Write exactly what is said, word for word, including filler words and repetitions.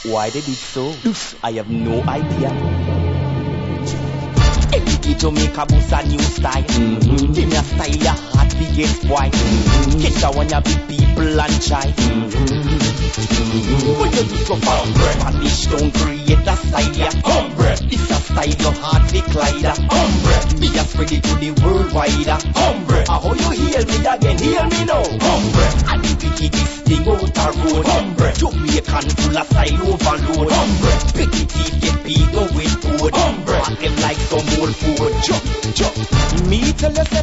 Why they did so? I have no idea. Every Jamaica boost a new style. Mm-hmm. Give me a style ya hard to get boy. Mm-hmm. Catch a one ya big people and try. Mm-hmm. When you do go hombre, Spanish don't create a style ya hombre. It's a style you hard to glide hombre. Me a spread it to the world wide hombre. How you hear me again? Hear me now hombre. And the wickedest thing out the road hombre. Jamaican full of style overload hombre. Petty teeth get big with food hombre. And them like some old food. Jump, jump. Me tell you